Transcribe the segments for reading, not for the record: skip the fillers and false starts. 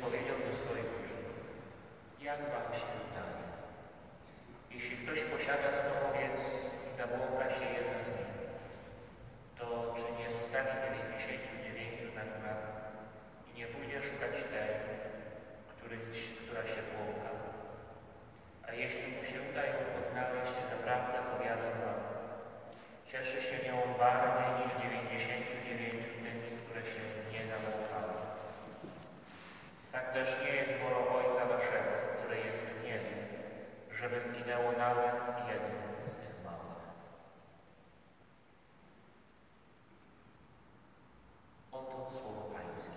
powiedział do swoich uczniów: jak wam się zdaje, jeśli ktoś posiada 100 owiec i zabłąka się jedna z nich, to czy nie zostawi 99 na górach i nie pójdzie szukać tej, która się błąka? A jeśli mu się uda ją odnaleźć, zaprawdę powiadam wam, cieszy się nią bardziej niż 99 tymi, które się nie zabłąkały. Tak też nie jest wolą Ojca waszego, który jest w niebie, żeby zginęło nawet jedno z tych małych. Oto słowo Pańskie.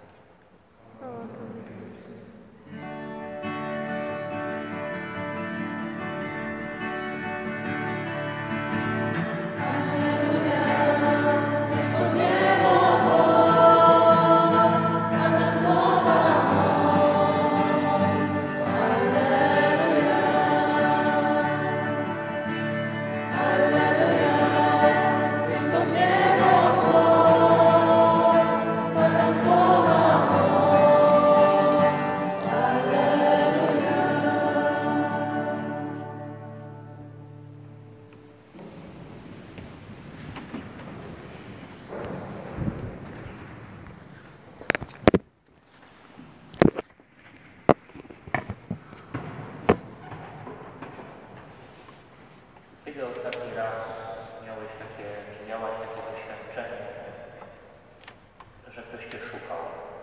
Kiedy ostatni raz miałaś takie doświadczenie, że ktoś cię szukał?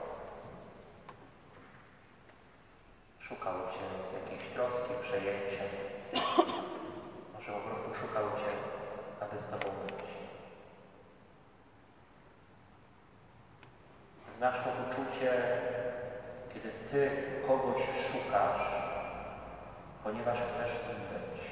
Szukał cię z jakiejś troski, przejęcia. Może po prostu szukał cię, aby z tobą być. Znasz to uczucie, kiedy ty kogoś szukasz, ponieważ chcesz z nim być.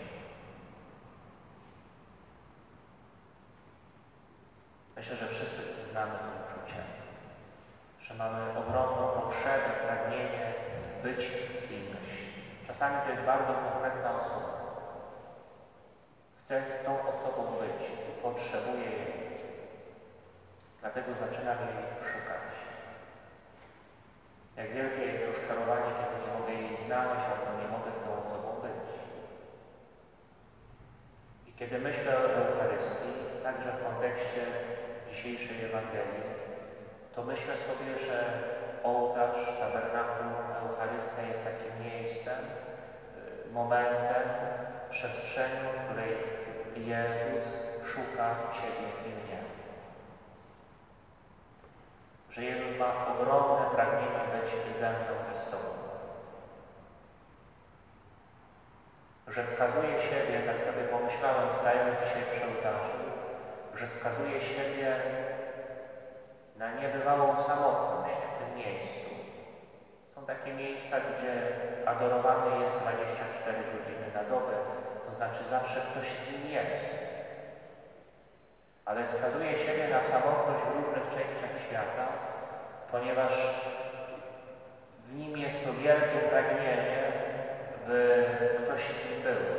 Myślę, że wszyscy znamy to uczucie, że mamy ogromną potrzebę, pragnienie być z kimś. Czasami to jest bardzo konkretna osoba. Chcę z tą osobą być i potrzebuję jej. Dlatego zaczynam jej szukać. Jak wielkie jest rozczarowanie, kiedy nie mogę jej znaleźć, albo nie mogę z tą osobą być. I kiedy myślę o Eucharystii, także w kontekście dzisiejszej Ewangelii, to myślę sobie, że ołtarz, tabernakulum, Eucharystia jest takim miejscem, momentem, przestrzenią, w której Jezus szuka Ciebie i mnie. Że Jezus ma ogromne pragnienie być ze mną i z Tobą. Że skazuje siebie, tak sobie pomyślałem, stając dzisiaj przy ołtarzu, że skazuje siebie na niebywałą samotność w tym miejscu. Są takie miejsca, gdzie adorowany jest 24 godziny na dobę, to znaczy zawsze ktoś z nim jest. Ale skazuje siebie na samotność w różnych częściach świata, ponieważ w nim jest to wielkie pragnienie, by ktoś z nim był.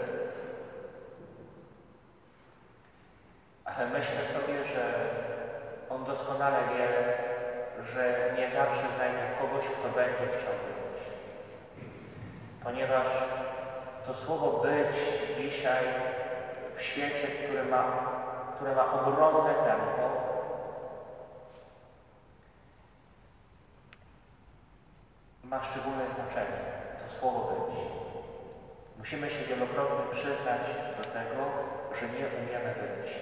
Ale myślę sobie, że on doskonale wie, że nie zawsze znajdzie kogoś, kto będzie chciał być. Ponieważ to słowo być dzisiaj w świecie, które ma ogromne tempo, ma szczególne znaczenie. To słowo być. Musimy się wielokrotnie przyznać do tego, że nie umiemy być.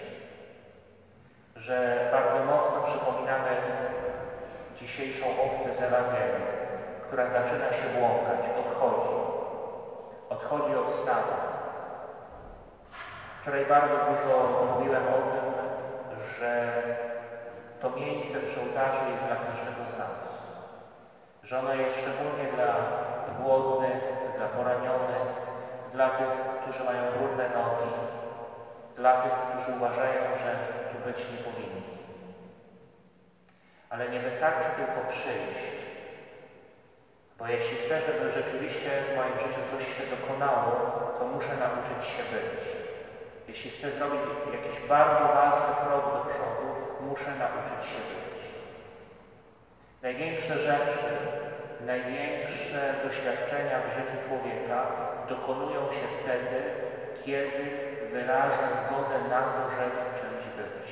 Że bardzo mocno przypominamy dzisiejszą owcę z Ewangelii, która zaczyna się błąkać, odchodzi od stada. Wczoraj bardzo dużo mówiłem o tym, że to miejsce przy ołtarzu jest dla każdego z nas. Że ono jest szczególnie dla głodnych, dla poranionych, dla tych, którzy mają brudne nogi, dla tych, którzy uważają, że tu być nie powinni. Ale nie wystarczy tylko przyjść, bo jeśli chcę, żeby rzeczywiście w moim życiu coś się dokonało, to muszę nauczyć się być. Jeśli chcę zrobić jakiś bardzo ważny krok do przodu, muszę nauczyć się być. Największe rzeczy, największe doświadczenia w życiu człowieka dokonują się wtedy, kiedy wyraża zgodę na to, żeby w czymś być.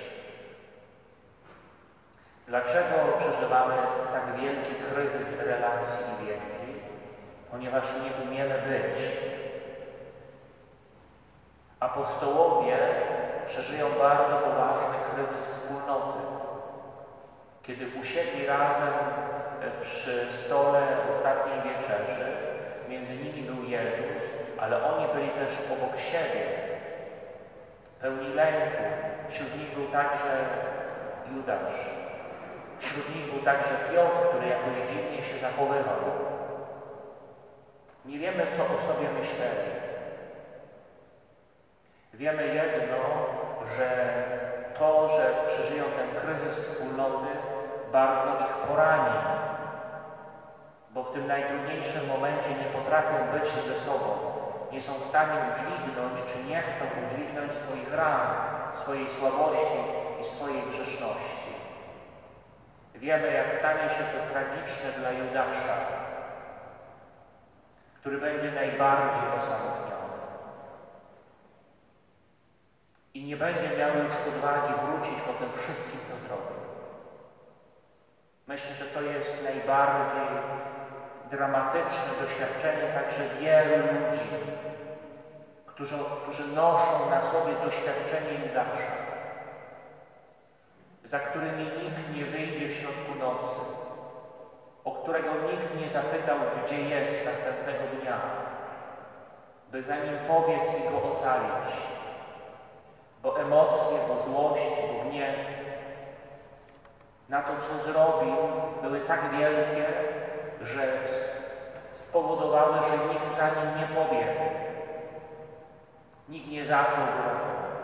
Dlaczego przeżywamy tak wielki kryzys relacji i więzi? Ponieważ nie umiemy być. Apostołowie przeżyją bardzo poważny kryzys wspólnoty. Kiedy usiedli razem przy stole ostatniej wieczerzy, między nimi był Jezus, ale oni byli też obok siebie, pełni lęku. Wśród nich był także Judasz. Wśród nich był także Piotr, który jakoś dziwnie się zachowywał. Nie wiemy, co o sobie myśleli. Wiemy jedno, że to, że przeżyją ten kryzys wspólnoty, bardzo ich porani, bo w tym najtrudniejszym momencie nie potrafią być ze sobą, nie są w stanie udźwignąć, czy nie chcą udźwignąć swoich ran, swojej słabości i swojej grzeszności. Wiemy, jak stanie się to tragiczne dla Judasza, który będzie najbardziej osamotniony i nie będzie miał już odwagi wrócić po tym wszystkim, co zrobił. Myślę, że to jest najbardziej dramatyczne doświadczenie także wielu ludzi, którzy noszą na sobie doświadczenie Judasza, za którymi nikt nie wyjdzie w środku nocy, o którego nikt nie zapytał, gdzie jest następnego dnia, by za nim pobiec i go ocalić, bo emocje, bo złość, bo gniew na to, co zrobił, były tak wielkie, że spowodowały, że nikt za nim nie pobiegł. Nikt nie zaczął go ratować.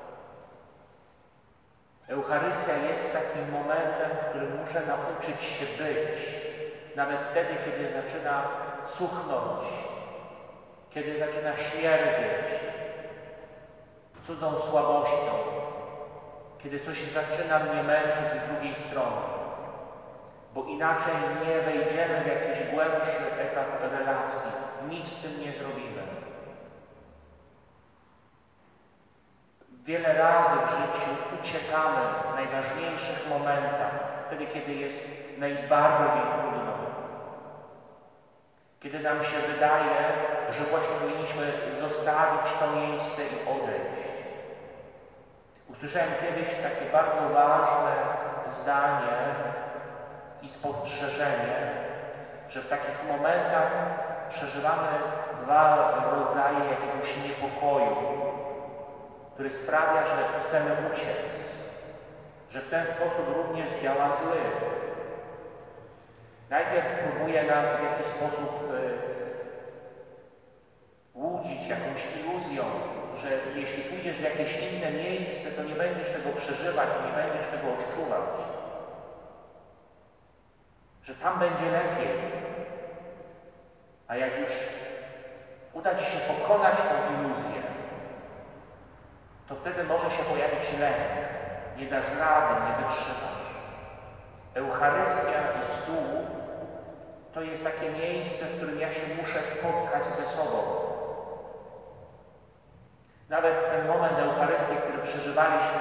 Eucharystia jest takim momentem, w którym muszę nauczyć się być. Nawet wtedy, kiedy zaczyna cuchnąć, kiedy zaczyna śmierdzieć cudzą słabością, kiedy coś zaczyna mnie męczyć z drugiej strony, bo inaczej nie wejdziemy w jakiś głębszy etap relacji, nic z tym nie zrobimy. Wiele razy w życiu uciekamy w najważniejszych momentach, wtedy, kiedy jest najbardziej trudno. Kiedy nam się wydaje, że właśnie powinniśmy zostawić to miejsce i odejść. Usłyszałem kiedyś takie bardzo ważne zdanie i spostrzeżenie, że w takich momentach przeżywamy dwa rodzaje jakiegoś niepokoju, który sprawia, że chcemy uciec, że w ten sposób również działa zły. Najpierw próbuje nas w jakiś sposób łudzić jakąś iluzją, że jeśli pójdziesz w jakieś inne miejsce, to nie będziesz tego przeżywać, nie będziesz tego odczuwać. Że tam będzie lepiej. A jak już uda Ci się pokonać tę iluzję, to wtedy może się pojawić lęk. Nie dasz rady, nie wytrzymasz. Eucharystia i stół to jest takie miejsce, w którym ja się muszę spotkać ze sobą. Nawet ten moment Eucharystii, który przeżywaliśmy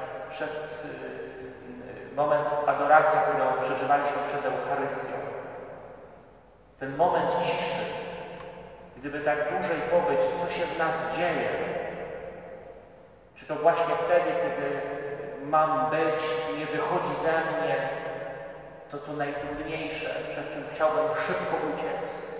moment adoracji, którą przeżywaliśmy przed Eucharystią. Ten moment ciszy, gdyby tak dłużej pobyć, co się w nas dzieje. Czy to właśnie wtedy, kiedy mam być, nie wychodzi ze mnie to, co najtrudniejsze, przed czym chciałbym szybko uciec.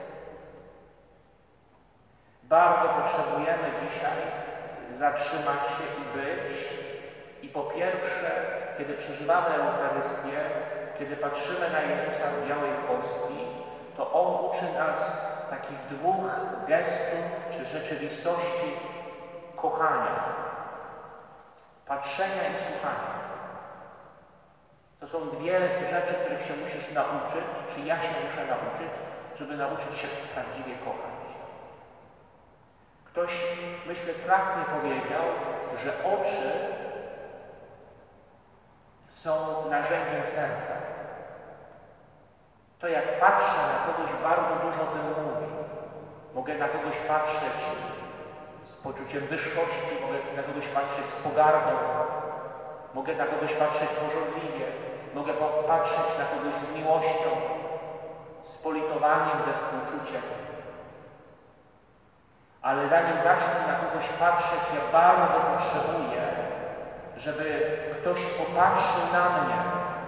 Bardzo potrzebujemy dzisiaj zatrzymać się i być. I po pierwsze, kiedy przeżywamy Eucharystię, kiedy patrzymy na Jezusa w białej hostii, to On uczy nas takich dwóch gestów czy rzeczywistości kochania. Patrzenia i słuchania. To są dwie rzeczy, których się musisz nauczyć, czy ja się muszę nauczyć, żeby nauczyć się prawdziwie kochać. Ktoś, myślę, trafnie powiedział, że oczy są narzędziem serca. To jak patrzę na kogoś, bardzo dużo o tym mówi. Mogę na kogoś patrzeć z poczuciem wyższości, mogę na kogoś patrzeć z pogardą, mogę na kogoś patrzeć pożądliwie, mogę patrzeć na kogoś z miłością, z politowaniem, ze współczuciem. Ale zanim zacznę na kogoś patrzeć, ja bardzo potrzebuję, żeby ktoś popatrzył na mnie.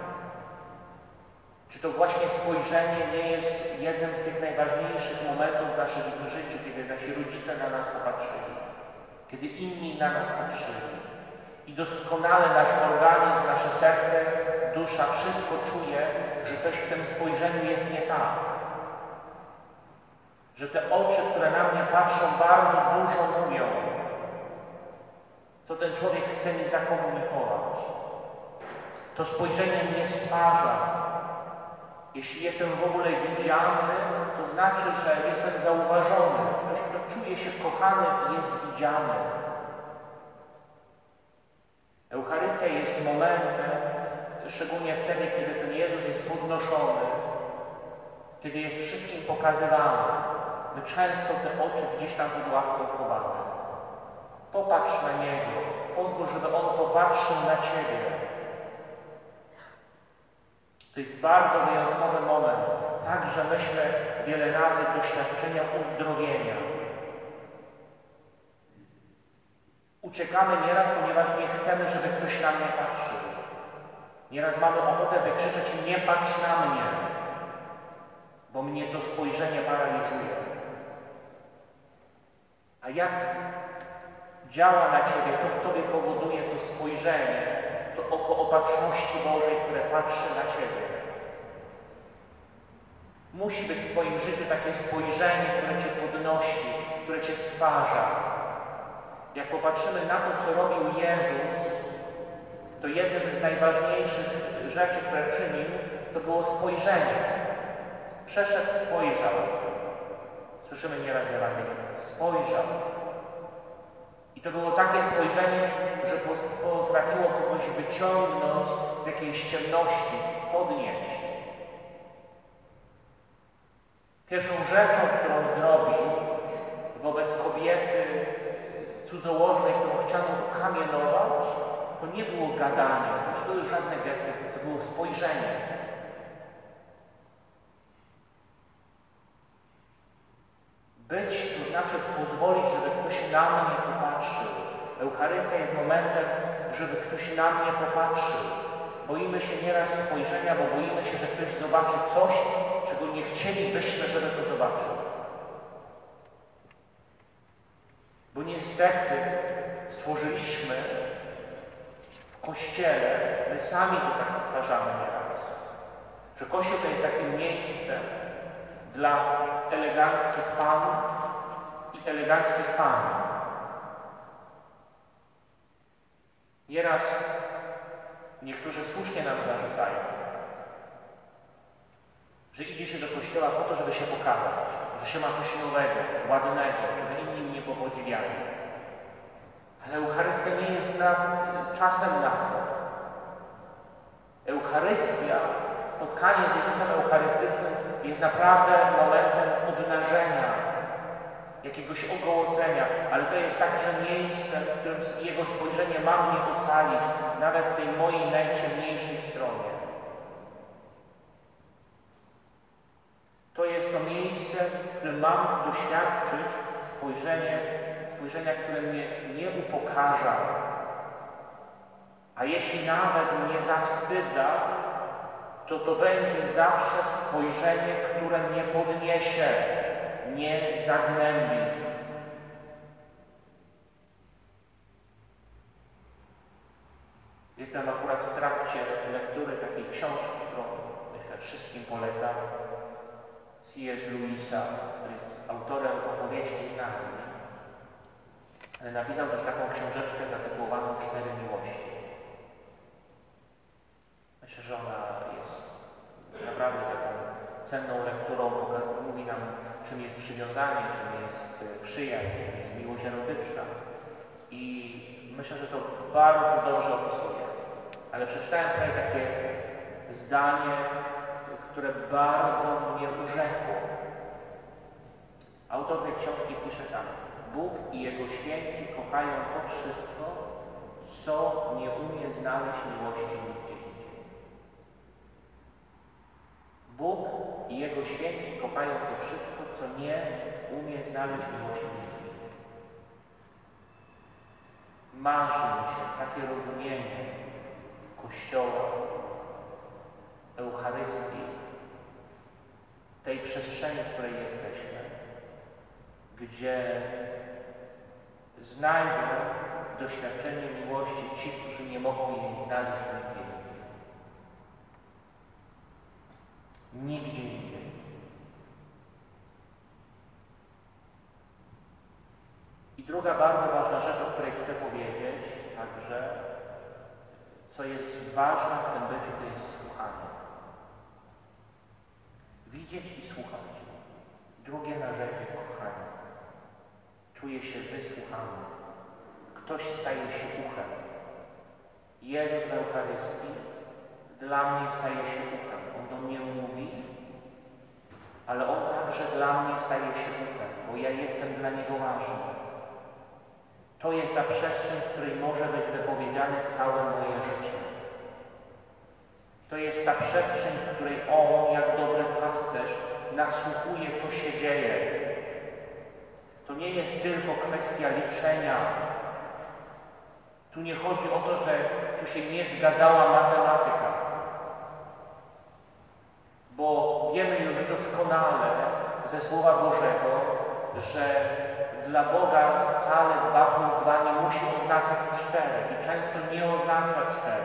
Czy to właśnie spojrzenie nie jest jednym z tych najważniejszych momentów w naszym życiu, kiedy nasi rodzice na nas popatrzyli, kiedy inni na nas patrzyli. I doskonale nasz organizm, nasze serce, dusza, wszystko czuje, że coś w tym spojrzeniu jest nie tak. Że te oczy, które na mnie patrzą, bardzo dużo mówią, co ten człowiek chce mi zakomunikować. To spojrzenie mnie stwarza. Jeśli jestem w ogóle widziany, to znaczy, że jestem zauważony. Ktoś, kto czuje się kochany, jest widziany. Eucharystia jest momentem, szczególnie wtedy, kiedy ten Jezus jest podnoszony, kiedy jest wszystkim pokazywany. My często te oczy gdzieś tam pod ławką chowamy. Popatrz na Niego, pozwól, żeby On popatrzył na Ciebie. To jest bardzo wyjątkowy moment. Także myślę wiele razy doświadczenia uzdrowienia. Uciekamy nieraz, ponieważ nie chcemy, żeby ktoś na mnie patrzył. Nieraz mamy ochotę wykrzyczeć: nie patrz na mnie, bo mnie to spojrzenie paraliżuje. A jak działa na Ciebie, to w Tobie powoduje to spojrzenie, to oko opatrzności Bożej, które patrzy na Ciebie. Musi być w Twoim życiu takie spojrzenie, które Cię podnosi, które Cię stwarza. Jak popatrzymy na to, co robił Jezus, to jednym z najważniejszych rzeczy, które czynił, to było spojrzenie. Przeszedł, spojrzał. Słyszymy nieraz w Ewangelii. Spojrzał. I to było takie spojrzenie, że potrafiło kogoś wyciągnąć z jakiejś ciemności, podnieść. Pierwszą rzeczą, którą zrobił wobec kobiety cudzołożnej, którą chciano ukamienować, to nie było gadanie, to nie były żadne gesty, to było spojrzenie. Być to znaczy pozwolić, żeby ktoś na mnie popatrzył. Eucharystia jest momentem, żeby ktoś na mnie popatrzył. Boimy się nieraz spojrzenia, bo boimy się, że ktoś zobaczy coś, czego nie chcielibyśmy, żeby to zobaczył. Bo niestety stworzyliśmy w Kościele, my sami to tak stwarzamy nieraz, że Kościół to jest takim miejscem dla eleganckich panów i eleganckich pań. Nieraz niektórzy słusznie nam zarzucają, że idzie się do Kościoła po to, żeby się pokazać, że się ma coś nowego, ładnego, żeby inni mnie popodziwiali. Ale Eucharystia nie jest czasem na to. Eucharystia, spotkanie z Jezusem Eucharystycznym jest naprawdę momentem obnażenia, jakiegoś ogołocenia, ale to jest także miejsce, w którym Jego spojrzenie ma mnie ocalić, nawet w tej mojej najciemniejszej stronie. To jest to miejsce, w którym mam doświadczyć spojrzenia, które mnie nie upokarza, a jeśli nawet mnie zawstydza, to będzie zawsze spojrzenie, które mnie podniesie, nie zagnębi. Jestem akurat w trakcie lektury takiej książki, którą myślę wszystkim polecam. C.S. Lewisa, który jest autorem opowieści z nami. Napisał też taką książeczkę zatytułowaną 4 miłości. Myślę, że ona jest naprawdę taką cenną lekturą, mówi nam, czym jest przywiązanie, czym jest przyjaźń, czym jest miłość erotyczna. I myślę, że to bardzo dobrze opisuje. Ale przeczytałem tutaj takie zdanie, które bardzo mnie urzekło. Autor tej książki pisze tak: Bóg i Jego święci kochają to wszystko, co nie umie znaleźć miłości nigdzie indziej. Bóg i Jego święci kochają to wszystko, co nie umie znaleźć miłości nigdzie indziej. Marzy mi się takie rozumienie Kościoła, Eucharystii, tej przestrzeni, w której jesteśmy, gdzie znajdą doświadczenie miłości ci, którzy nie mogą jej znaleźć nigdzie indziej. Nigdzie indziej. I druga bardzo ważna rzecz, o której chcę powiedzieć, także, co jest ważne w tym byciu, to jest słuchanie. Widzieć i słuchać. Drugie narzędzie kochania. Czuję się wysłuchany. Ktoś staje się uchem. Jezus w Eucharystii dla mnie staje się uchem. On do mnie mówi, ale On także dla mnie staje się uchem, bo ja jestem dla Niego ważny. To jest ta przestrzeń, w której może być wypowiedziane całe moje życie. To jest ta przestrzeń, w której On, jak dobry pasterz, nasłuchuje, co się dzieje. To nie jest tylko kwestia liczenia. Tu nie chodzi o to, że tu się nie zgadzała matematyka. Bo wiemy już doskonale ze Słowa Bożego, że dla Boga wcale 2 plus 2 nie musi oznaczać 4 i często nie oznacza 4.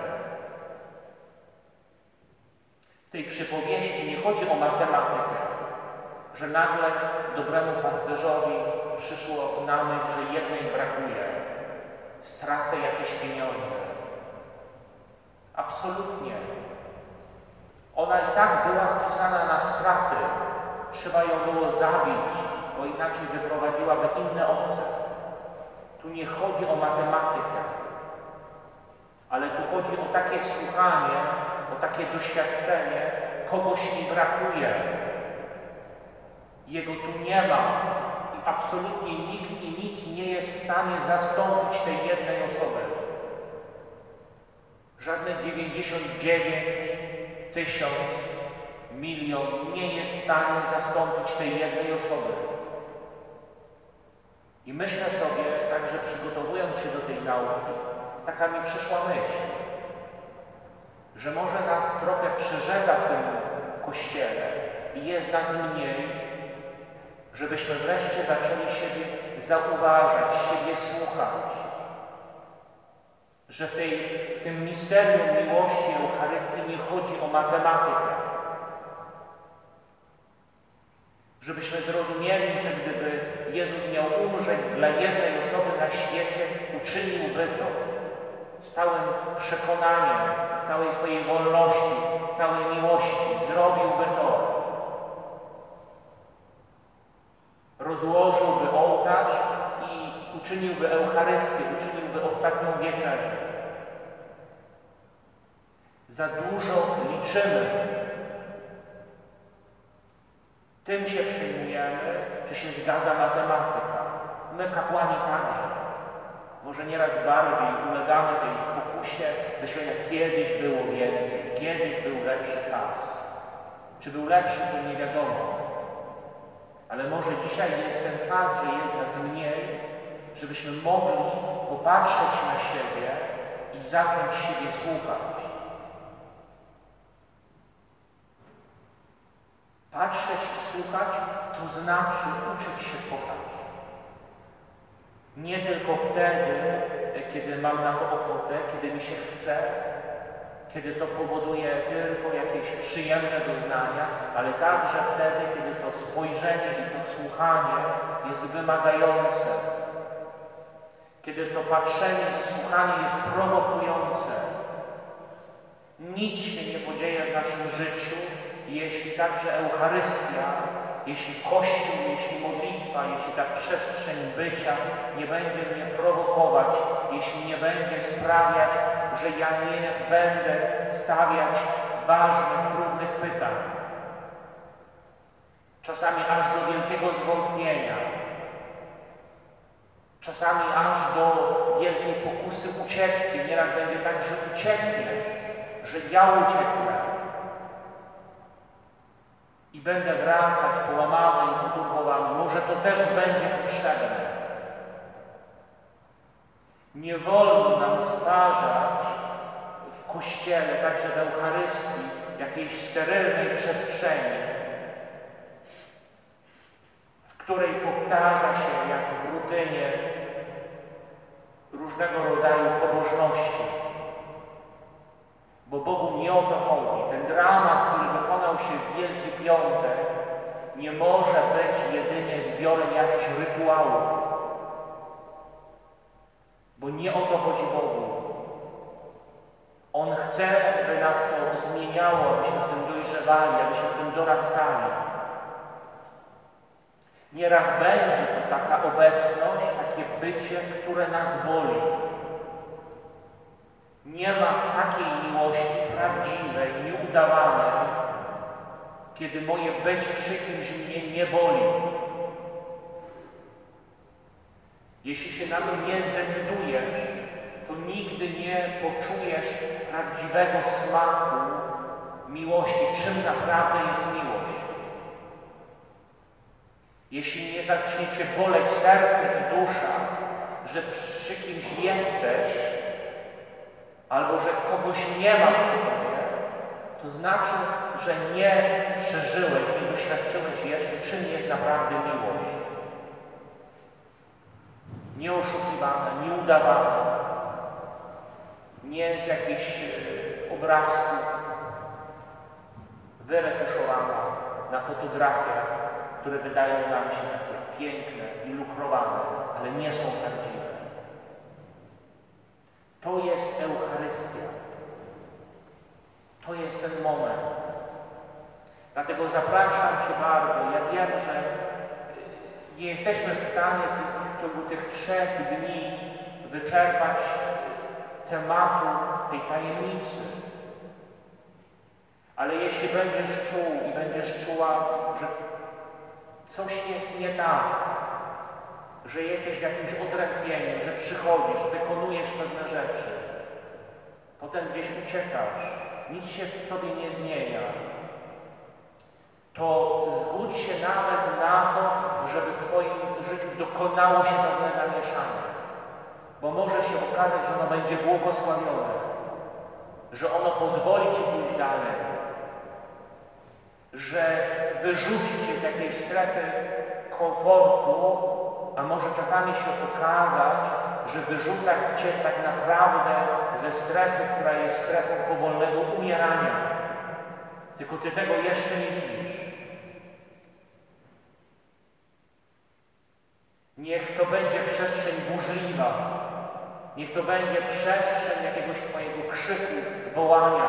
W tej przypowieści nie chodzi o matematykę, że nagle dobremu pasterzowi przyszło na myśl, że jednej brakuje, stracę jakieś pieniądze. Absolutnie. Ona i tak była spisana na straty. Trzeba ją było zabić, bo inaczej wyprowadziłaby inne owce. Tu nie chodzi o matematykę, ale tu chodzi o takie słuchanie, o takie doświadczenie, kogoś mi brakuje. Jego tu nie ma i absolutnie nikt i nic nie jest w stanie zastąpić tej jednej osoby. Żadne 99 000 milion nie jest w stanie zastąpić tej jednej osoby. I myślę sobie, także przygotowując się do tej nauki, taka mi przyszła myśl, że może nas trochę przyrzeka w tym Kościele i jest nas mniej, żebyśmy wreszcie zaczęli siebie zauważać, siebie słuchać. Że w tym misterium miłości Eucharystii nie chodzi o matematykę. Żebyśmy zrozumieli, że gdyby Jezus miał umrzeć dla jednej osoby na świecie, uczyniłby to z całym przekonaniem, w całej swojej wolności, w całej miłości. Zrobiłby to. Rozłożyłby ołtarz i uczyniłby Eucharystię, uczyniłby ostatnią wieczerzę. Za dużo liczymy. Tym się przyjmujemy, czy się zgadza matematyka. My, kapłani, także. Może nieraz bardziej ulegamy tej pokusie, myślenia, kiedyś było więcej, kiedyś był lepszy czas. Czy był lepszy, to nie wiadomo. Ale może dzisiaj jest ten czas, że jest nas mniej, żebyśmy mogli popatrzeć na siebie i zacząć siebie słuchać. Patrzeć i słuchać to znaczy uczyć się kochać. Nie tylko wtedy, kiedy mam na to ochotę, kiedy mi się chce, kiedy to powoduje tylko jakieś przyjemne doznania, ale także wtedy, kiedy to spojrzenie i to słuchanie jest wymagające. Kiedy to patrzenie i słuchanie jest prowokujące. Nic się nie podzieje w naszym życiu, jeśli także Eucharystia, jeśli Kościół, jeśli modlitwa, jeśli ta przestrzeń bycia nie będzie mnie prowokować, jeśli nie będzie sprawiać, że ja nie będę stawiać ważnych, trudnych pytań. czasami aż do wielkiego zwątpienia, czasami aż do wielkiej pokusy ucieczki. Nieraz będzie tak, że uciekniesz, że ja ucieknę i będę wracać połamany i poturbowany. Może to też będzie potrzebne. Nie wolno nam stwarzać w Kościele, także w Eucharystii, jakiejś sterylnej przestrzeni, w której powtarza się jak w rutynie różnego rodzaju pobożności. Bo Bogu nie o to chodzi. Ten dramat, który dokonał się w Wielki Piątek, nie może być jedynie zbiorem jakichś rytuałów. Bo nie o to chodzi Bogu. On chce, by nas to zmieniało, abyśmy w tym dojrzewali, abyśmy w tym dorastali. Nieraz będzie to taka obecność, takie bycie, które nas boli. Nie ma takiej miłości prawdziwej, nieudawanej, kiedy moje być przy kimś mnie nie boli. Jeśli się na to nie zdecydujesz, to nigdy nie poczujesz prawdziwego smaku miłości, czym naprawdę jest miłość. Jeśli nie zacznie cię boleć serce i dusza, że przy kimś jesteś, albo że kogoś nie ma przy tobie, to znaczy, że nie przeżyłeś, nie doświadczyłeś jeszcze, czym jest naprawdę miłość. Nie oszukiwana, nie udawana, nie z jakichś obrazków wyretuszowana na fotografiach, które wydają nam się takie piękne i lukrowane, ale nie są prawdziwe. To jest Eucharystia. To jest ten moment. Dlatego zapraszam Cię bardzo. Ja wiem, że nie jesteśmy w stanie w ciągu tych 3 dni wyczerpać tematu tej tajemnicy. Ale jeśli będziesz czuł i będziesz czuła, że coś jest nie tak, że jesteś w jakimś odrętwieniu, że przychodzisz, wykonujesz pewne rzeczy, potem gdzieś uciekasz, nic się w tobie nie zmienia, to zgódź się nawet na to, żeby w twoim życiu dokonało się pewne zamieszanie. Bo może się okazać, że ono będzie błogosławione, że ono pozwoli ci pójść dalej, że wyrzuci cię z jakiejś strefy komfortu, a może czasami się okazać, że wyrzuca cię tak naprawdę ze strefy, która jest strefą powolnego umierania. Tylko ty tego jeszcze nie widzisz. Niech to będzie przestrzeń burzliwa. Niech to będzie przestrzeń jakiegoś twojego krzyku, wołania.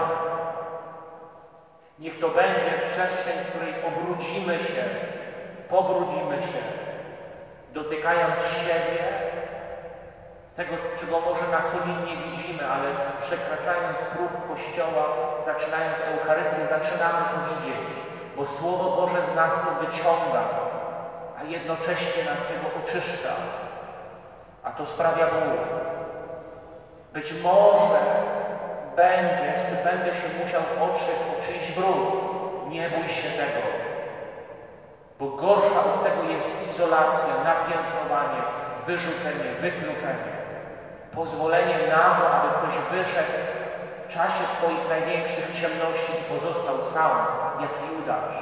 Niech to będzie przestrzeń, w której obrudzimy się, pobrudzimy się, dotykając siebie, tego, czego może na co dzień nie widzimy, ale przekraczając próg Kościoła, zaczynając Eucharystię, zaczynamy to widzieć, bo Słowo Boże z nas to wyciąga, a jednocześnie nas tego oczyszcza, a to sprawia ból. Być może będziesz, czy będę się musiał otrzeć o czyjś brud. Nie bój się tego, bo gorsza od tego jest izolacja, napiętnowanie, wyrzucenie, wykluczenie. Pozwolenie na to, aby ktoś wyszedł w czasie swoich największych ciemności i pozostał sam, jak Judasz.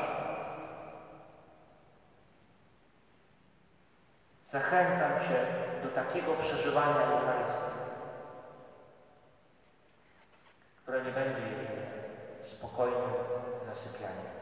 Zachęcam Cię do takiego przeżywania Eucharystii, które nie będzie jedynie spokojnym zasypianiem,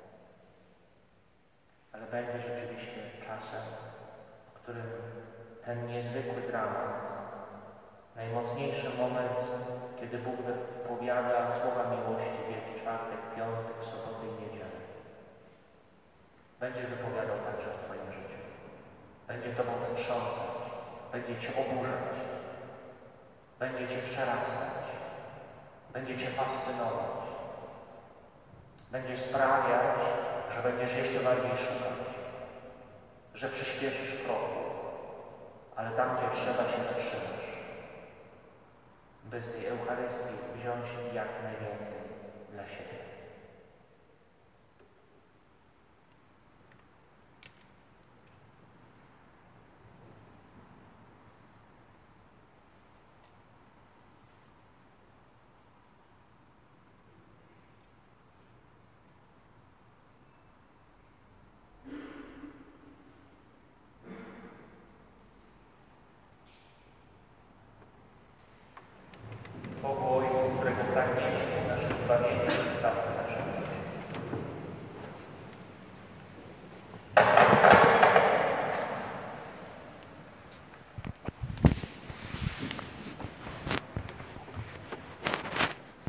ale będzie rzeczywiście czasem, w którym ten niezwykły dramat, najmocniejszy moment, kiedy Bóg wypowiada słowa miłości, Wielki Czwartek, Piątek, Sobotę i Niedzielę, będzie wypowiadał także w Twoim życiu. Będzie Tobą wstrząsać, będzie Cię oburzać, będzie Cię przerastać, będzie Cię fascynować, będzie sprawiać, że będziesz jeszcze bardziej szukać, że przyspieszysz kroku, ale tam, gdzie trzeba, się zatrzymasz, by z tej Eucharystii wziąć jak najwięcej dla siebie. Bogu Ojcu, którego pragnieniem jest nasze zbawienie, przedstawmy